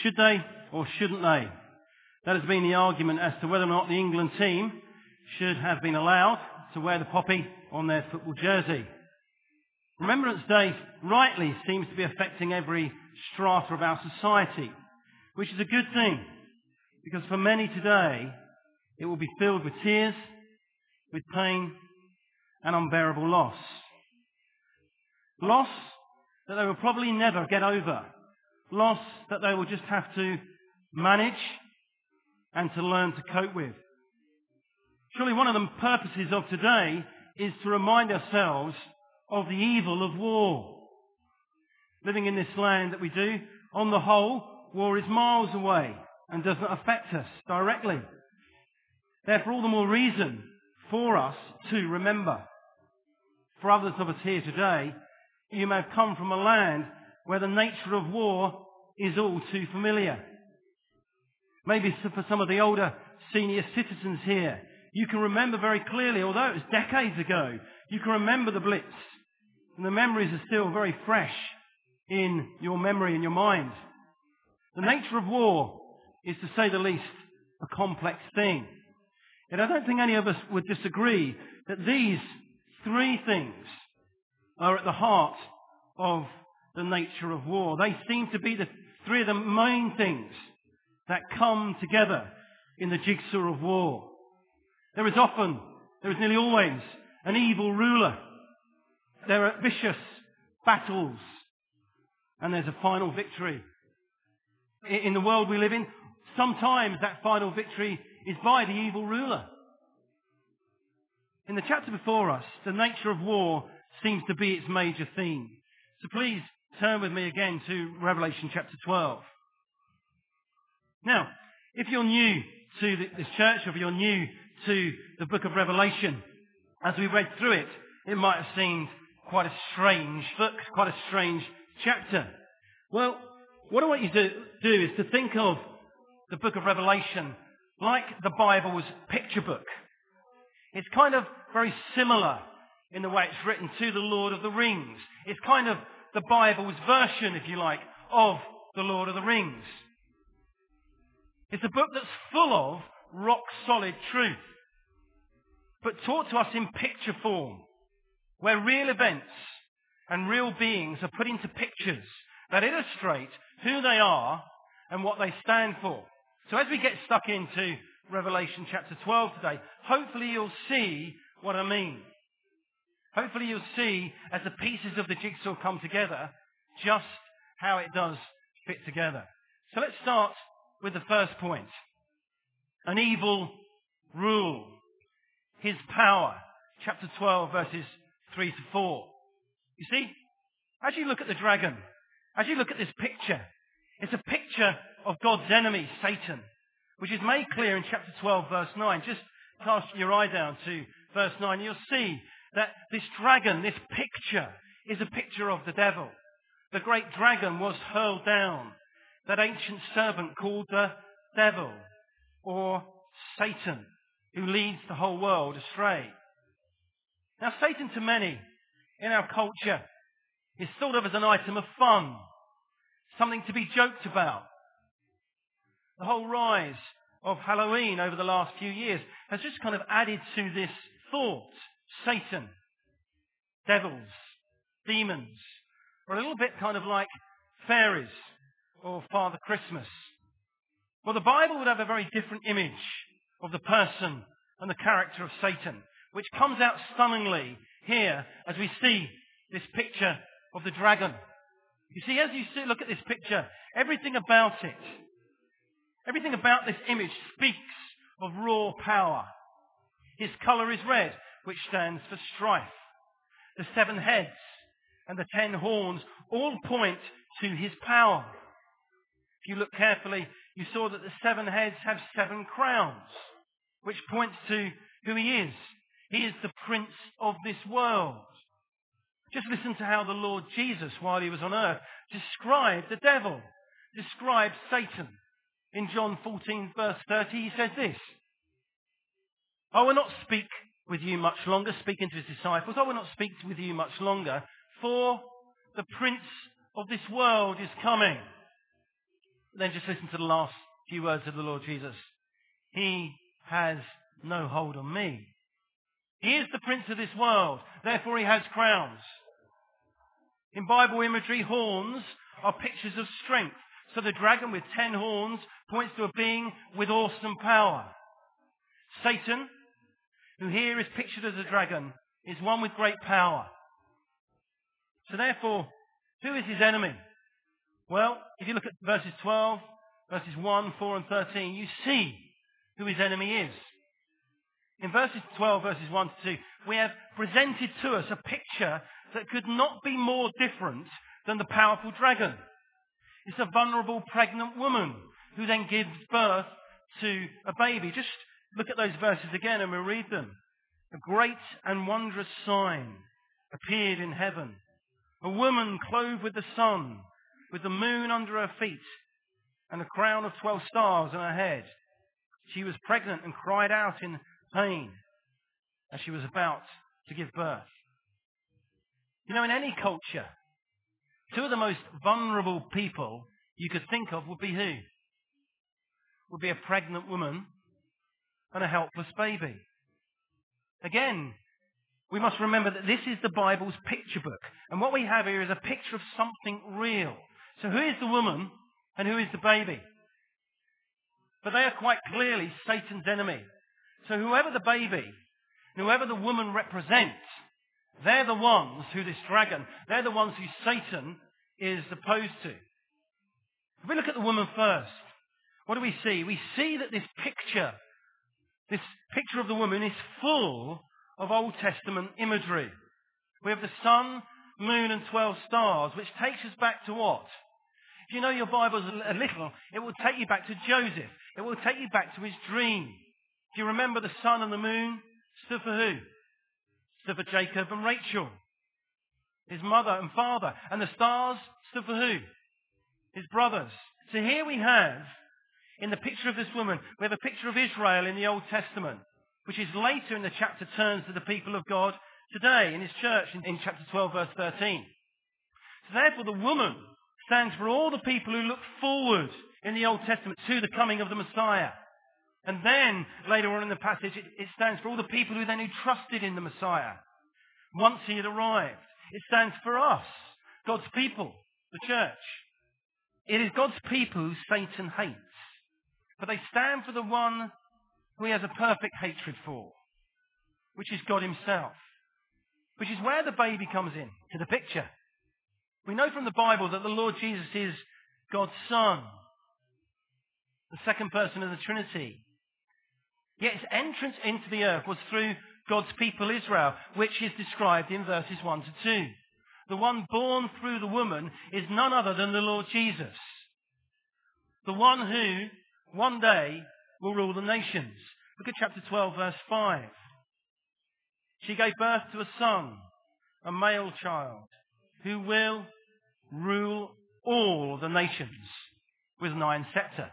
Should they or shouldn't they? That has been the argument as to whether or not the England team should have been allowed to wear the poppy on their football jersey. Remembrance Day rightly seems to be affecting every strata of our society, which is a good thing, because for many today it will be filled with tears, with pain and unbearable loss. Loss that they will probably never get over. Loss that they will just have to manage and to learn to cope with. Surely one of the purposes of today is to remind ourselves of the evil of war. Living in this land that we do, on the whole, war is miles away and does not affect us directly. Therefore, all the more reason for us to remember. For others of us here today, you may have come from a land where the nature of war is all too familiar. Maybe for some of the older senior citizens here, you can remember very clearly, although it was decades ago, you can remember the Blitz. And the memories are still very fresh in your memory and your mind. The nature of war is, to say the least, a complex thing. Yet I don't think any of us would disagree that these three things are at the heart of the nature of war. They seem to be the three of the main things that come together in the jigsaw of war. There is nearly always, an evil ruler. There are vicious battles, and there's a final victory. In the world we live in, sometimes that final victory is by the evil ruler. In the chapter before us, the nature of war seems to be its major theme. So please turn with me again to Revelation chapter 12. Now, if you're new to this church, or if you're new to the book of Revelation, as we read through it, it might have seemed quite a strange book, quite a strange chapter. Well, what I want you to do is to think of the book of Revelation like the Bible's picture book. It's kind of very similar in the way it's written to the Lord of the Rings. It's kind of the Bible's version, if you like, of the Lord of the Rings. It's a book that's full of rock-solid truth, but taught to us in picture form, where real events and real beings are put into pictures that illustrate who they are and what they stand for. So as we get stuck into Revelation chapter 12 today, hopefully you'll see what I mean. Hopefully you'll see, as the pieces of the jigsaw come together, just how it does fit together. So let's start with the first point. An evil rule. His power. Chapter 12, verses 3 to 4. You see, as you look at the dragon, as you look at this picture, it's a picture of God's enemy, Satan, which is made clear in chapter 12, verse 9. Just cast your eye down to verse 9. You'll see that this dragon, this picture, is a picture of the devil. The great dragon was hurled down. That ancient serpent called the devil, or Satan, who leads the whole world astray. Now, Satan to many in our culture is thought of as an item of fun, something to be joked about. The whole rise of Halloween over the last few years has just kind of added to this thought. Satan, devils, demons, or a little bit kind of like fairies or Father Christmas. Well, the Bible would have a very different image of the person and the character of Satan, which comes out stunningly here as we see this picture of the dragon. You see, as you look at this picture, everything about it, everything about this image speaks of raw power. His colour is red, which stands for strife. The 7 heads and the 10 horns all point to his power. If you look carefully, you saw that the 7 heads have 7 crowns, which points to who he is. He is the prince of this world. Just listen to how the Lord Jesus, while he was on earth, described the devil, described Satan. In John 14, verse 30, he says this: I will not speak with you much longer, speaking to his disciples, I will not speak with you much longer, for the prince of this world is coming. Then just listen to the last few words of the Lord Jesus. He has no hold on me. He is the prince of this world, therefore he has crowns. In Bible imagery, horns are pictures of strength. So the dragon with 10 horns points to a being with awesome power. Satan, who here is pictured as a dragon, is one with great power. So therefore, who is his enemy? Well, if you look at verses 12, verses 1, 4 and 13, you see who his enemy is. In verses 12, verses 1 to 2, we have presented to us a picture that could not be more different than the powerful dragon. It's a vulnerable pregnant woman who then gives birth to a baby. Just look at those verses again and we'll read them. A great and wondrous sign appeared in heaven. A woman clothed with the sun, with the moon under her feet, and a crown of 12 stars on her head. She was pregnant and cried out in pain as she was about to give birth. You know, in any culture, two of the most vulnerable people you could think of would be who? Would be a pregnant woman and a helpless baby. Again, we must remember that this is the Bible's picture book. And what we have here is a picture of something real. So who is the woman and who is the baby? But they are quite clearly Satan's enemy. So whoever the baby, whoever the woman represents, they're the ones who this dragon, they're the ones who Satan is opposed to. If we look at the woman first, what do we see? We see that this picture of the woman is full of Old Testament imagery. We have the sun, moon and 12 stars, which takes us back to what? If you know your Bibles a little, it will take you back to Joseph. It will take you back to his dream. Do you remember the sun and the moon stood for who? Stood for Jacob and Rachel, his mother and father. And the stars stood for who? His brothers. So here we have, in the picture of this woman, we have a picture of Israel in the Old Testament, which is later in the chapter turns to the people of God today in his church in chapter 12, verse 13. So therefore the woman stands for all the people who look forward in the Old Testament to the coming of the Messiah. And then, later on in the passage, it stands for all the people who trusted in the Messiah once he had arrived. It stands for us, God's people, the church. It is God's people who Satan hates. But they stand for the one who he has a perfect hatred for, which is God himself. Which is where the baby comes in, to the picture. We know from the Bible that the Lord Jesus is God's Son, the second person of the Trinity. Yet his entrance into the earth was through God's people Israel, which is described in verses 1 to 2. The one born through the woman is none other than the Lord Jesus. The one who, one day, will rule the nations. Look at chapter 12, verse 5. She gave birth to a son, a male child, who will rule all the nations with an iron scepter.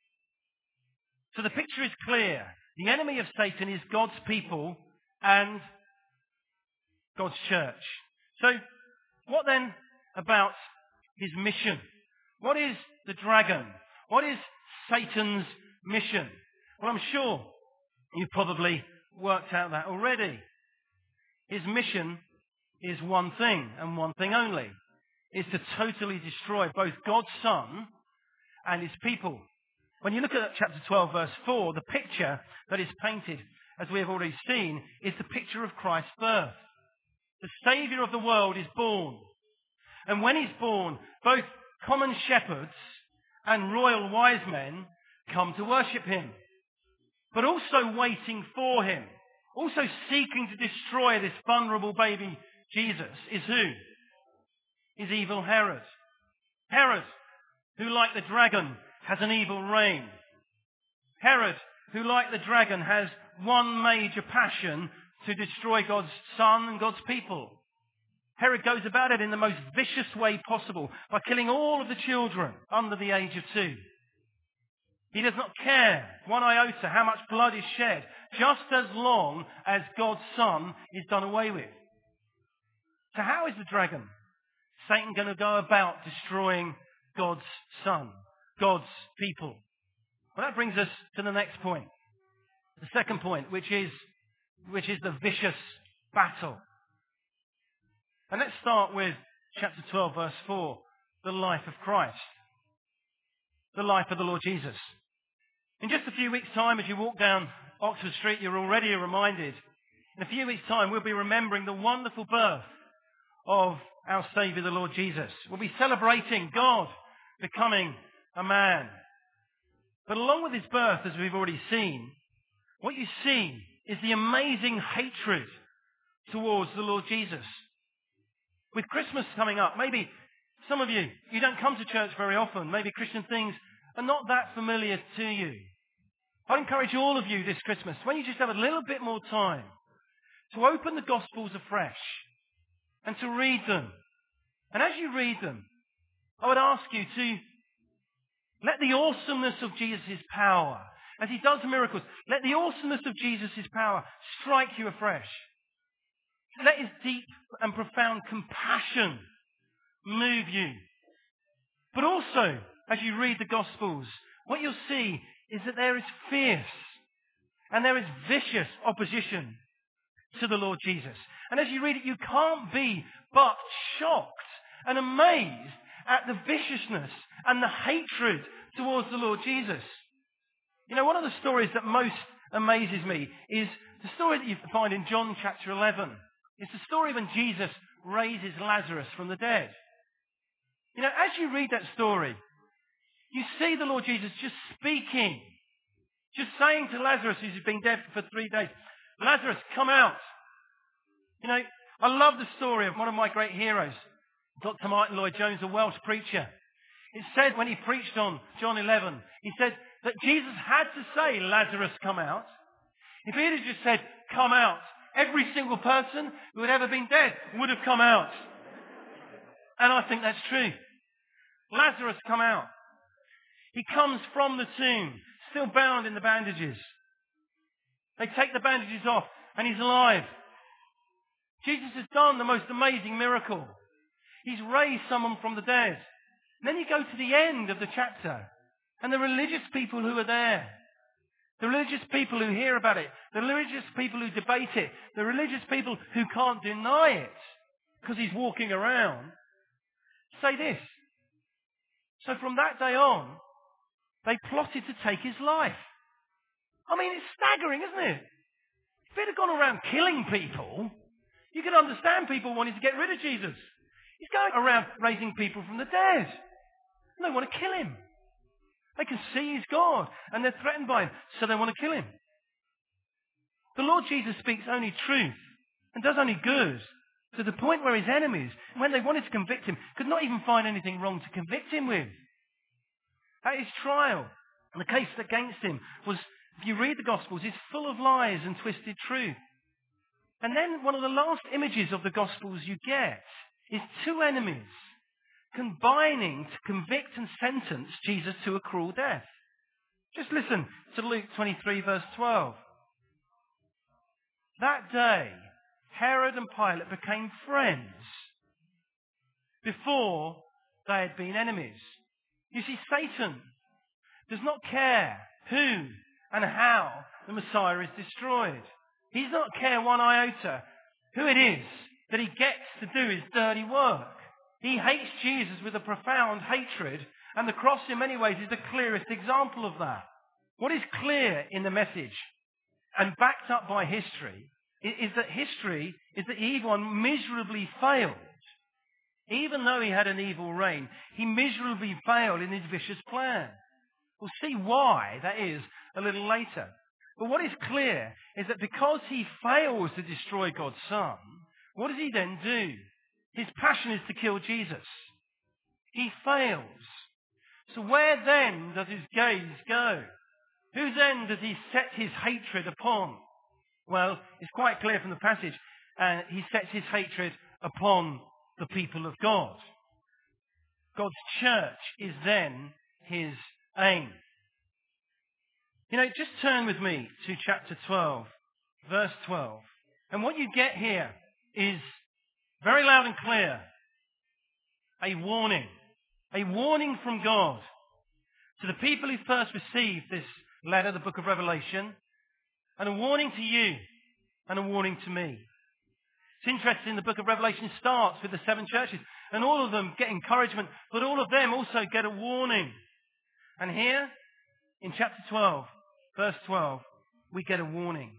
So the picture is clear. The enemy of Satan is God's people and God's church. So what then about his mission? What is the dragon? What is Satan's mission? Well, I'm sure you've probably worked out that already. His mission is one thing and one thing only. It's to totally destroy both God's Son and his people. When you look at chapter 12, verse 4, the picture that is painted, as we have already seen, is the picture of Christ's birth. The Saviour of the world is born. And when he's born, both common shepherds and royal wise men come to worship him. But also waiting for him, also seeking to destroy this vulnerable baby Jesus, is who? Is evil Herod. Herod, who like the dragon has an evil reign. Herod, who like the dragon has one major passion to destroy God's Son and God's people. Herod goes about it in the most vicious way possible by killing all of the children under the age of 2. He does not care one iota how much blood is shed, just as long as God's Son is done away with. So how is the dragon, Satan, going to go about destroying God's Son? God's people. Well, that brings us to the next point. The second point, which is the vicious battle. And let's start with chapter 12, verse 4, the life of Christ. The life of the Lord Jesus. In just a few weeks' time, as you walk down Oxford Street, you're already reminded. In a few weeks' time, we'll be remembering the wonderful birth of our Saviour, the Lord Jesus. We'll be celebrating God becoming a man. But along with his birth, as we've already seen, what you see is the amazing hatred towards the Lord Jesus. With Christmas coming up, maybe some of you don't come to church very often. Maybe Christian things are not that familiar to you. I encourage all of you this Christmas, when you just have a little bit more time, to open the Gospels afresh and to read them. And as you read them, I would ask you to let the awesomeness of Jesus' power, as he does miracles, let the awesomeness of Jesus' power strike you afresh. Let his deep and profound compassion move you. But also, as you read the Gospels, what you'll see is that there is fierce and there is vicious opposition to the Lord Jesus. And as you read it, you can't be but shocked and amazed at the viciousness and the hatred towards the Lord Jesus. You know, one of the stories that most amazes me is the story that you find in John chapter 11. It's the story when Jesus raises Lazarus from the dead. You know, as you read that story, you see the Lord Jesus just speaking, just saying to Lazarus, who's been dead for 3 days, Lazarus, come out. You know, I love the story of one of my great heroes, Dr. Martin Lloyd-Jones, a Welsh preacher. It said when he preached on John 11, he said that Jesus had to say, Lazarus, come out. If he had just said, come out, every single person who had ever been dead would have come out. And I think that's true. Lazarus, come out. He comes from the tomb, still bound in the bandages. They take the bandages off, and he's alive. Jesus has done the most amazing miracle. He's raised someone from the dead. And then you go to the end of the chapter, and the religious people who are there, the religious people who hear about it, the religious people who debate it, the religious people who can't deny it because he's walking around, say this. So from that day on, they plotted to take his life. I mean, it's staggering, isn't it? If he'd have gone around killing people, you could understand people wanting to get rid of Jesus. He's going around raising people from the dead. And they want to kill him. They can see he's God, and they're threatened by him, so they want to kill him. The Lord Jesus speaks only truth and does only good, to the point where his enemies, when they wanted to convict him, could not even find anything wrong to convict him with. At his trial, the case against him was, if you read the Gospels, is full of lies and twisted truth. And then one of the last images of the Gospels you get is two enemies combining to convict and sentence Jesus to a cruel death. Just listen to Luke 23, verse 12. That day, Herod and Pilate became friends before they had been enemies. You see, Satan does not care who and how the Messiah is destroyed. He does not care one iota who it is that he gets to do his dirty work. He hates Jesus with a profound hatred, and the cross in many ways is the clearest example of that. What is clear in the message, and backed up by history, is that evil one miserably failed. Even though he had an evil reign, he miserably failed in his vicious plan. We'll see why that is a little later. But what is clear is that because he fails to destroy God's Son, what does he then do? His passion is to kill Jesus. He fails. So where then does his gaze go? Whose end does he set his hatred upon? Well, it's quite clear from the passage. He sets his hatred upon the people of God. God's church is then his aim. You know, just turn with me to chapter 12, verse 12. And what you get here is very loud and clear. A warning from God. to the people who first received this letter, the book of Revelation, and a warning to you and a warning to me. It's interesting, the book of Revelation starts with the 7 churches, and all of them get encouragement, but all of them also get a warning. And here, in chapter 12, verse 12, we get a warning.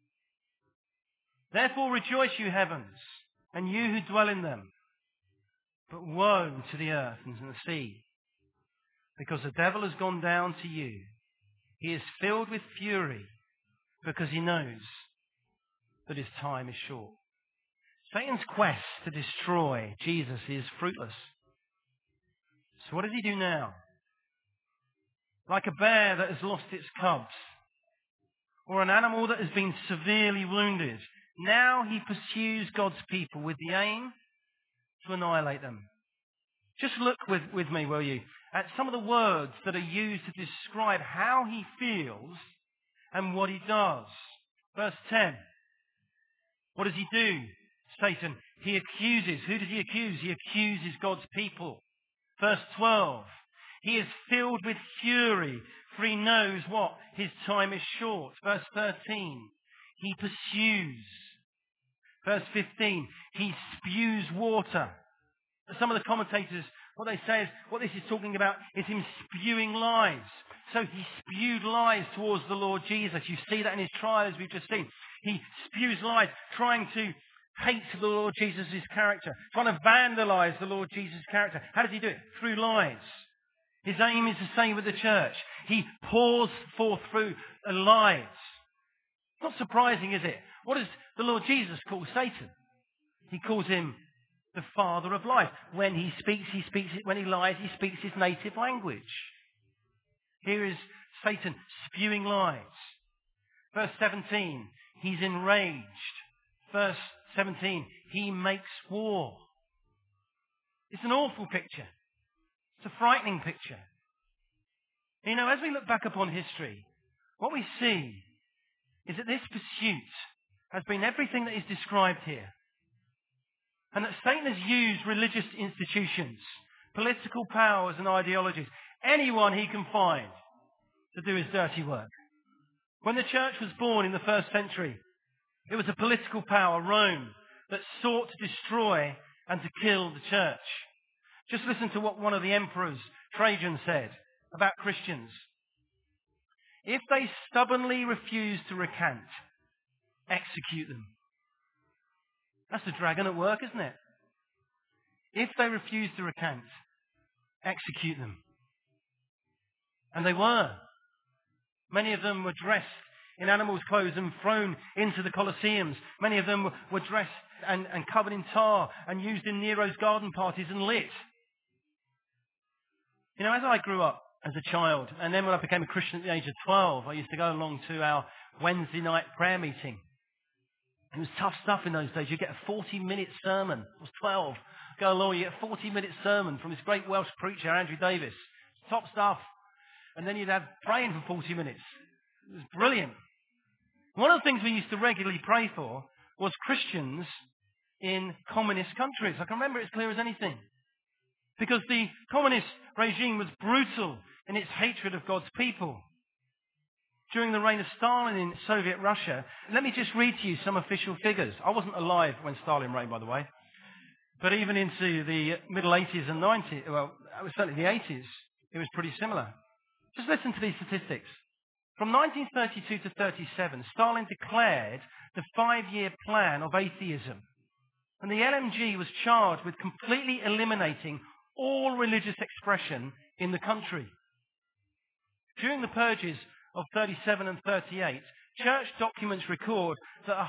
Therefore rejoice, you heavens, and you who dwell in them. But woe to the earth and to the sea, because the devil has gone down to you. He is filled with fury, because he knows that his time is short. Satan's quest to destroy Jesus is fruitless. So what does he do now? Like a bear that has lost its cubs, or an animal that has been severely wounded, now he pursues God's people with the aim to annihilate them. Just look with me, will you, at some of the words that are used to describe how he feels and what he does. Verse 10. What does he do? Satan. He accuses. Who does he accuse? He accuses God's people. Verse 12. He is filled with fury, for he knows what? His time is short. Verse 13. He pursues. Verse 15. He spews water. Some of the commentators, what they say is, what this is talking about is him spewing lies. So he spewed lies towards the Lord Jesus. You see that in his trial, as we've just seen. He spews lies, trying to hate the Lord Jesus' character, trying to vandalize the Lord Jesus' character. How does he do it? Through lies. His aim is the same with the church. He pours forth through lies. Not surprising, is it? What does the Lord Jesus call Satan? He calls him the father of lies. When he speaks it. When he lies, he speaks his native language. Here is Satan spewing lies. Verse 17, he's enraged. Verse 17, he makes war. It's an awful picture. It's a frightening picture. You know, as we look back upon history, what we see is that this pursuit has been everything that is described here. And that Satan has used religious institutions, political powers and ideologies, anyone he can find to do his dirty work. When the church was born in the 1st century, it was a political power, Rome, that sought to destroy and to kill the church. Just listen to what one of the emperors, Trajan, said about Christians. If they stubbornly refuse to recant, execute them. That's the dragon at work, isn't it? If they refuse to recant, execute them. And they were. Many of them were dressed in animals' clothes and thrown into the Colosseums. Many of them were dressed and covered in tar and used in Nero's garden parties and lit. You know, as I grew up as a child, and then when I became a Christian at the age of 12, I used to go along to our Wednesday night prayer meeting. It was tough stuff in those days. You get a 40-minute sermon. I was 12. Go along, you get a 40-minute sermon from this great Welsh preacher, Andrew Davis. Top stuff. And then you'd have praying for 40 minutes. It was brilliant. One of the things we used to regularly pray for was Christians in communist countries. I can remember it as clear as anything. Because the communist regime was brutal in its hatred of God's people. During the reign of Stalin in Soviet Russia, let me just read to you some official figures. I wasn't alive when Stalin reigned, by the way. But even into the middle 80s and 90s, well, certainly the 80s, it was pretty similar. Just listen to these statistics. From 1932 to 37, Stalin declared the 5-year plan of atheism. And the LMG was charged with completely eliminating all religious expression in the country. During the purges of 37 and 38, church documents record that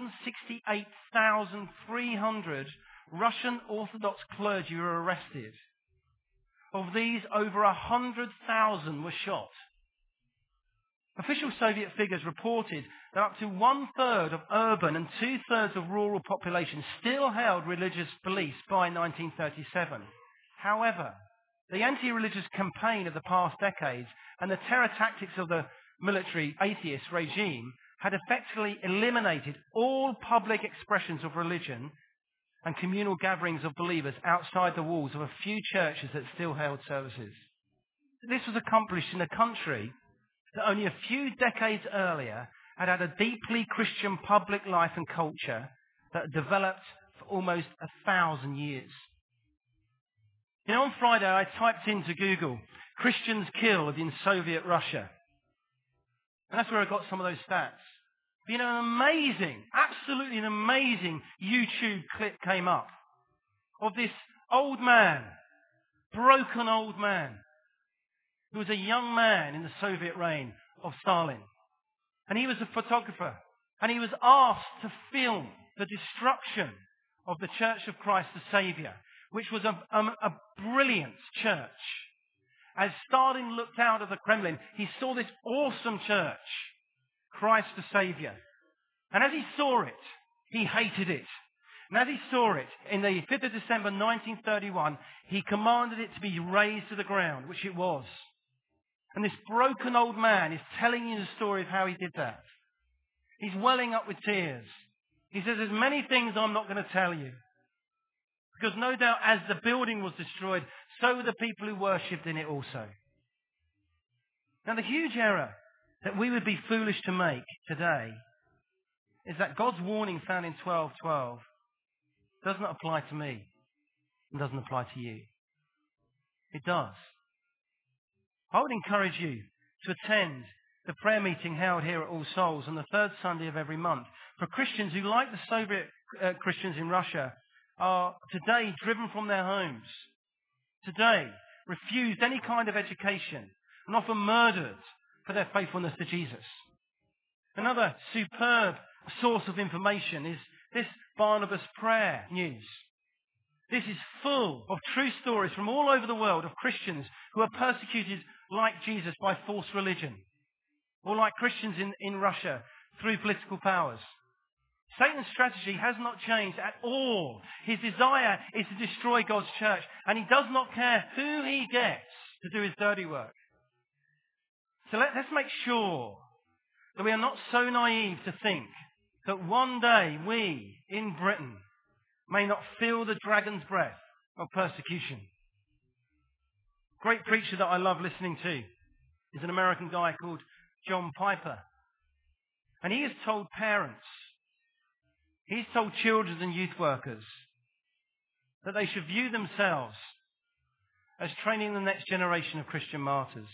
168,300 Russian Orthodox clergy were arrested. Of these, over 100,000 were shot. Official Soviet figures reported that up to 1/3 of urban and 2/3 of rural population still held religious beliefs by 1937. However, the anti-religious campaign of the past decades and the terror tactics of the military atheist regime had effectively eliminated all public expressions of religion and communal gatherings of believers outside the walls of a few churches that still held services. This was accomplished in a country that only a few decades earlier had had a deeply Christian public life and culture that had developed for almost 1,000 years. You know, on Friday I typed into Google, Christians killed in Soviet Russia. And that's where I got some of those stats. But you know, absolutely an amazing YouTube clip came up of this old man, broken old man, who was a young man in the Soviet reign of Stalin. And he was a photographer. And he was asked to film the destruction of the Church of Christ the Saviour, which was a brilliant church. As Stalin looked out of the Kremlin, he saw this awesome church, Christ the Saviour. And as he saw it, he hated it. And as he saw it, in the 5th of December 1931, he commanded it to be razed to the ground, which it was. And this broken old man is telling you the story of how he did that. He's welling up with tears. He says, there's many things I'm not going to tell you. Because no doubt as the building was destroyed, so were the people who worshipped in it also. Now the huge error that we would be foolish to make today is that God's warning found in 12:12 does not apply to me and doesn't apply to you. It does. I would encourage you to attend the prayer meeting held here at All Souls on the third Sunday of every month for Christians who, like the Soviet Christians in Russia, are today driven from their homes, today refused any kind of education and often murdered for their faithfulness to Jesus. Another superb source of information is this Barnabas Prayer News. This is full of true stories from all over the world of Christians who are persecuted like Jesus by false religion, or like Christians in Russia through political powers. Satan's strategy has not changed at all. His desire is to destroy God's church, and he does not care who he gets to do his dirty work. So let's make sure that we are not so naive to think that one day we, in Britain, may not feel the dragon's breath of persecution. A great preacher that I love listening to is an American guy called John Piper. And he has told parents, he's told children and youth workers that they should view themselves as training the next generation of Christian martyrs.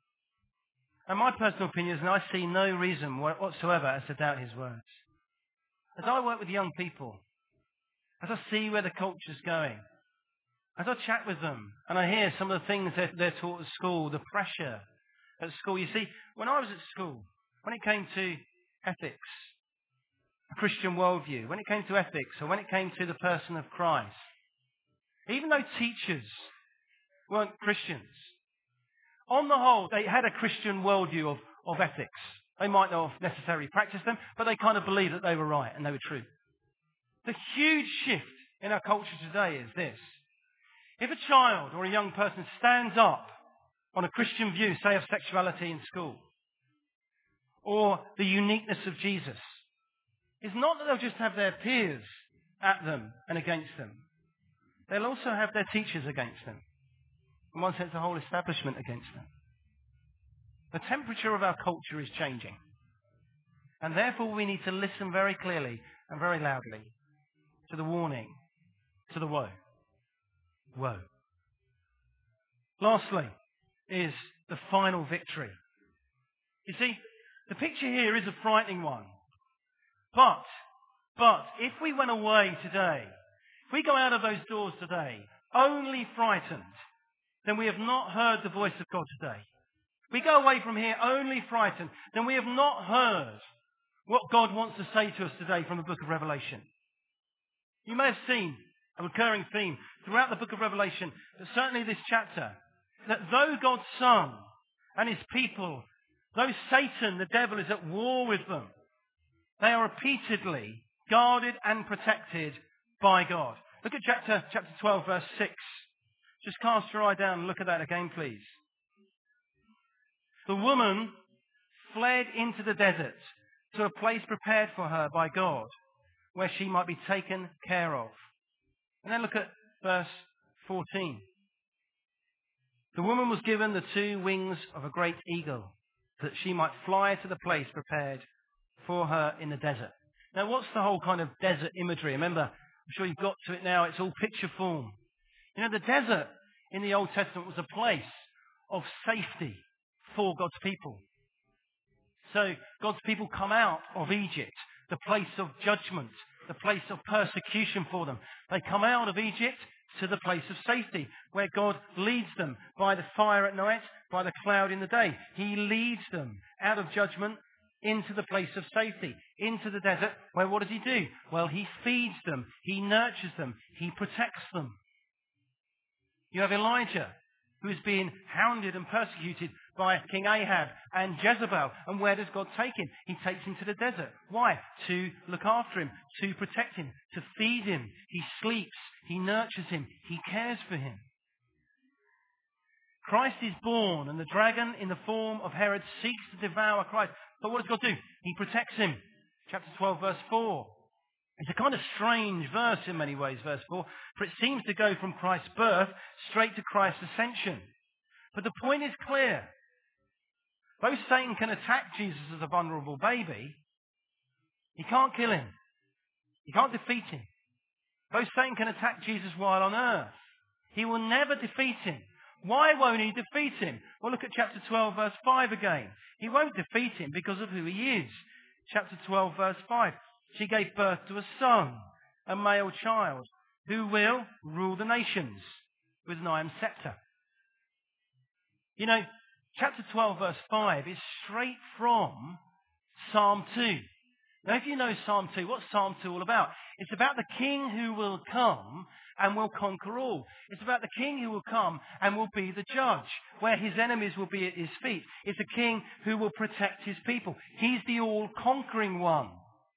And my personal opinion is that I see no reason whatsoever as to doubt his words. As I work with young people, as I see where the culture's going, as I chat with them and I hear some of the things that they're taught at school, the pressure at school. You see, when I was at school, when it came to ethics, a Christian worldview, when it came to ethics or when it came to the person of Christ, even though teachers weren't Christians, on the whole, they had a Christian worldview of ethics. They might not have necessarily practiced them, but they kind of believed that they were right and they were true. The huge shift in our culture today is this. If a child or a young person stands up on a Christian view, say of sexuality in school, or the uniqueness of Jesus, it's not that they'll just have their peers at them and against them. They'll also have their teachers against them. In one sense, the whole establishment against them. The temperature of our culture is changing. And therefore we need to listen very clearly and very loudly to the warning, to the woe. Woe. Lastly is the final victory. You see, the picture here is a frightening one. But if we went away today, if we go out of those doors today only frightened, then we have not heard the voice of God today. If we go away from here only frightened, then we have not heard what God wants to say to us today from the book of Revelation. You may have seen a recurring theme throughout the book of Revelation, but certainly this chapter, that though God's Son and his people, though Satan, the devil, is at war with them, they are repeatedly guarded and protected by God. Look at chapter 12, verse 6. Just cast your eye down and look at that again, please. The woman fled into the desert to a place prepared for her by God, where she might be taken care of. And then look at verse 14. The woman was given the 2 wings of a great eagle, that she might fly to the place prepared for her in the desert. Now, what's the whole kind of desert imagery? Remember, I'm sure you've got to it now. It's all picture form. You know, the desert in the Old Testament was a place of safety for God's people. So God's people come out of Egypt, the place of judgment, the place of persecution for them. They come out of Egypt to the place of safety, where God leads them by the fire at night, by the cloud in the day. He leads them out of judgment into the place of safety, into the desert, where what does he do? Well, he feeds them, he nurtures them, he protects them. You have Elijah, who is being hounded and persecuted by King Ahab and Jezebel. And where does God take him? He takes him to the desert. Why? To look after him, to protect him, to feed him. He sleeps, he nurtures him, he cares for him. Christ is born, and the dragon in the form of Herod seeks to devour Christ. But what does God do? He protects him. Chapter 12, verse 4. It's a kind of strange verse in many ways, verse 4, for it seems to go from Christ's birth straight to Christ's ascension. But the point is clear. Though Satan can attack Jesus as a vulnerable baby, he can't kill him. He can't defeat him. Though Satan can attack Jesus while on earth, he will never defeat him. Why won't he defeat him? Well, look at chapter 12, verse 5 again. He won't defeat him because of who he is. Chapter 12, verse 5. She gave birth to a son, a male child, who will rule the nations with an iron scepter. You know, chapter 12, verse 5 is straight from Psalm 2. Now, if you know Psalm 2, what's Psalm 2 all about? It's about the king who will come and will conquer all. It's about the king who will come and will be the judge, where his enemies will be at his feet. It's a king who will protect his people. He's the all-conquering one.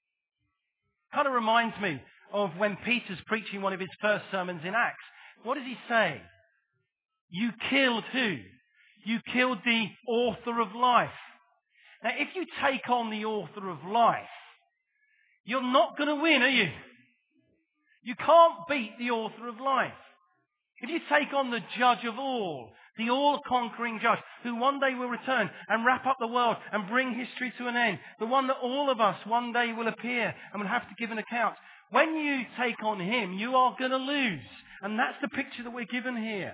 Kind of reminds me of when Peter's preaching one of his first sermons in Acts. What does he say? You killed who? You killed the author of life. Now, if you take on the author of life, you're not going to win, are you? You can't beat the author of life. If you take on the judge of all, the all-conquering judge, who one day will return and wrap up the world and bring history to an end, the one that all of us one day will appear and will have to give an account, when you take on him, you are going to lose. And that's the picture that we're given here.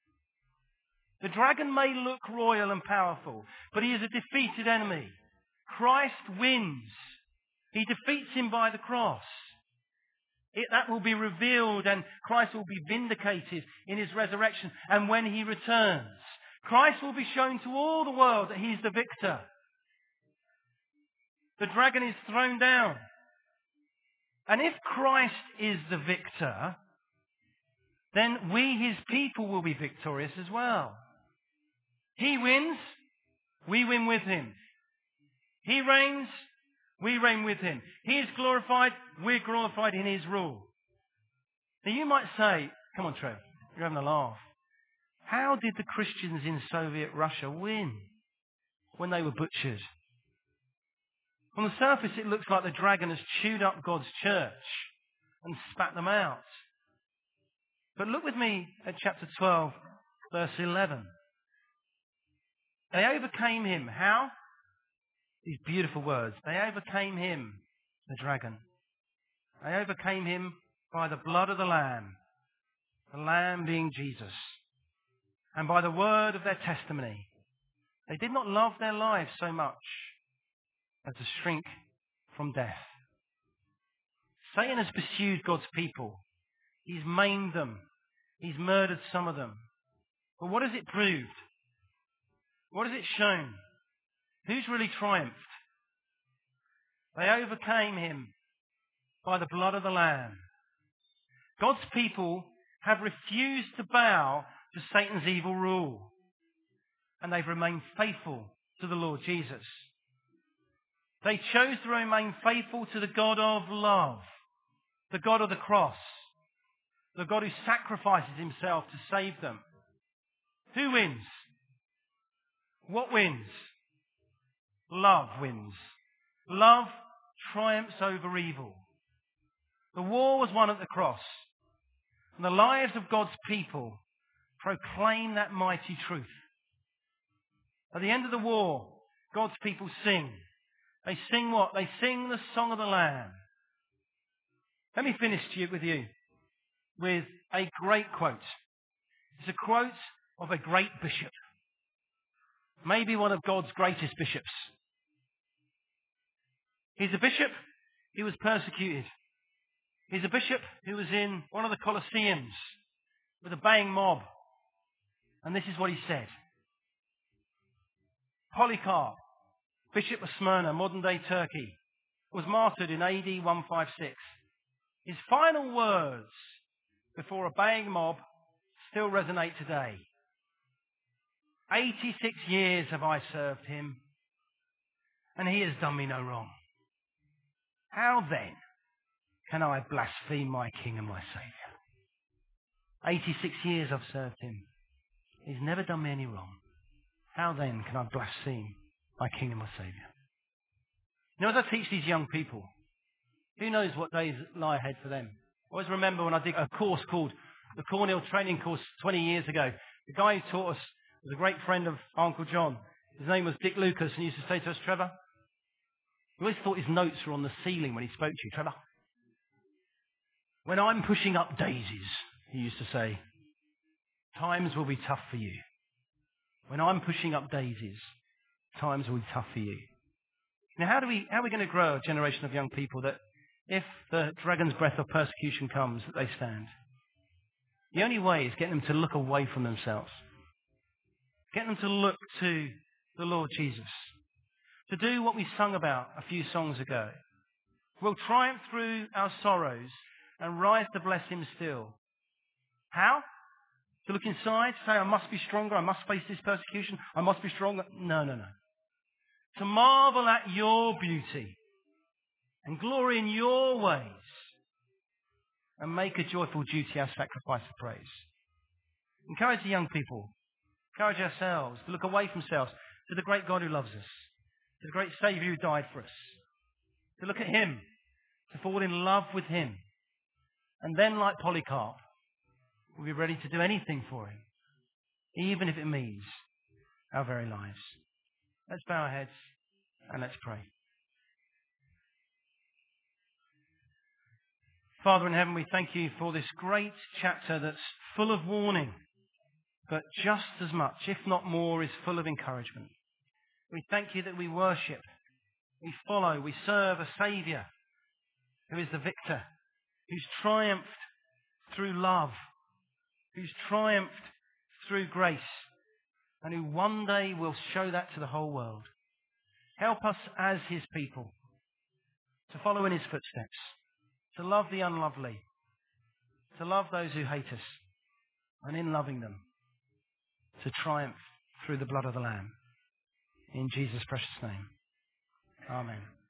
The dragon may look royal and powerful, but he is a defeated enemy. Christ wins. He defeats him by the cross. That will be revealed, and Christ will be vindicated in his resurrection. And when he returns, Christ will be shown to all the world that he's the victor. The dragon is thrown down. And if Christ is the victor, then we, his people, will be victorious as well. He wins, we win with him. He reigns, we reign with him. He is glorified, we're glorified in his rule. Now you might say, come on Trev, you're having a laugh. How did the Christians in Soviet Russia win when they were butchered? On the surface it looks like the dragon has chewed up God's church and spat them out. But look with me at chapter 12, verse 11. They overcame him. How? These beautiful words. They overcame him, the dragon. They overcame him by the blood of the Lamb being Jesus, and by the word of their testimony. They did not love their lives so much as to shrink from death. Satan has pursued God's people. He's maimed them. He's murdered some of them. But what has it proved? What has it shown? Who's really triumphed? They overcame him by the blood of the Lamb. God's people have refused to bow to Satan's evil rule, and they've remained faithful to the Lord Jesus. They chose to remain faithful to the God of love, the God of the cross, the God who sacrifices himself to save them. Who wins? What wins? Love wins. Love triumphs over evil. The war was won at the cross, and the lives of God's people proclaim that mighty truth. At the end of the war, God's people sing. They sing what? They sing the song of the Lamb. Let me finish with you with a great quote. It's a quote of a great bishop. Maybe one of God's greatest bishops. He's a bishop who was persecuted. He's a bishop who was in one of the Colosseums with a baying mob. And this is what he said. Polycarp, Bishop of Smyrna, modern-day Turkey, was martyred in AD 156. His final words before a baying mob still resonate today. 86 years have I served him, and he has done me no wrong. How then can I blaspheme my King and my Saviour? 86 years I've served him. He's never done me any wrong. How then can I blaspheme my King and my Saviour? You know, as I teach these young people, who knows what days lie ahead for them? I always remember when I did a course called the Cornhill Training Course 20 years ago. The guy who taught us was a great friend of Uncle John. His name was Dick Lucas, and he used to say to us, Trevor, he always thought his notes were on the ceiling when he spoke to you. Trevor, when I'm pushing up daisies, he used to say, times will be tough for you. When I'm pushing up daisies, times will be tough for you. Now, how are we going to grow a generation of young people that if the dragon's breath of persecution comes, that they stand? The only way is getting them to look away from themselves. Get them to look to the Lord Jesus. To do what we sung about a few songs ago. We'll triumph through our sorrows and rise to bless him still. How? To look inside, say, I must be stronger, I must face this persecution, I must be stronger. No. To marvel at your beauty and glory in your ways and make a joyful duty our sacrifice of praise. Encourage the young people, encourage ourselves to look away from ourselves to the great God who loves us, to the great Saviour who died for us, to look at him, to fall in love with him, and then, like Polycarp, we'll be ready to do anything for him, even if it means our very lives. Let's bow our heads and let's pray. Father in heaven, we thank you for this great chapter that's full of warning, but just as much, if not more, is full of encouragement. We thank you that we worship, we follow, we serve a Saviour who is the victor, who's triumphed through love, who's triumphed through grace, and who one day will show that to the whole world. Help us as his people to follow in his footsteps, to love the unlovely, to love those who hate us, and in loving them, to triumph through the blood of the Lamb. In Jesus' precious name. Amen.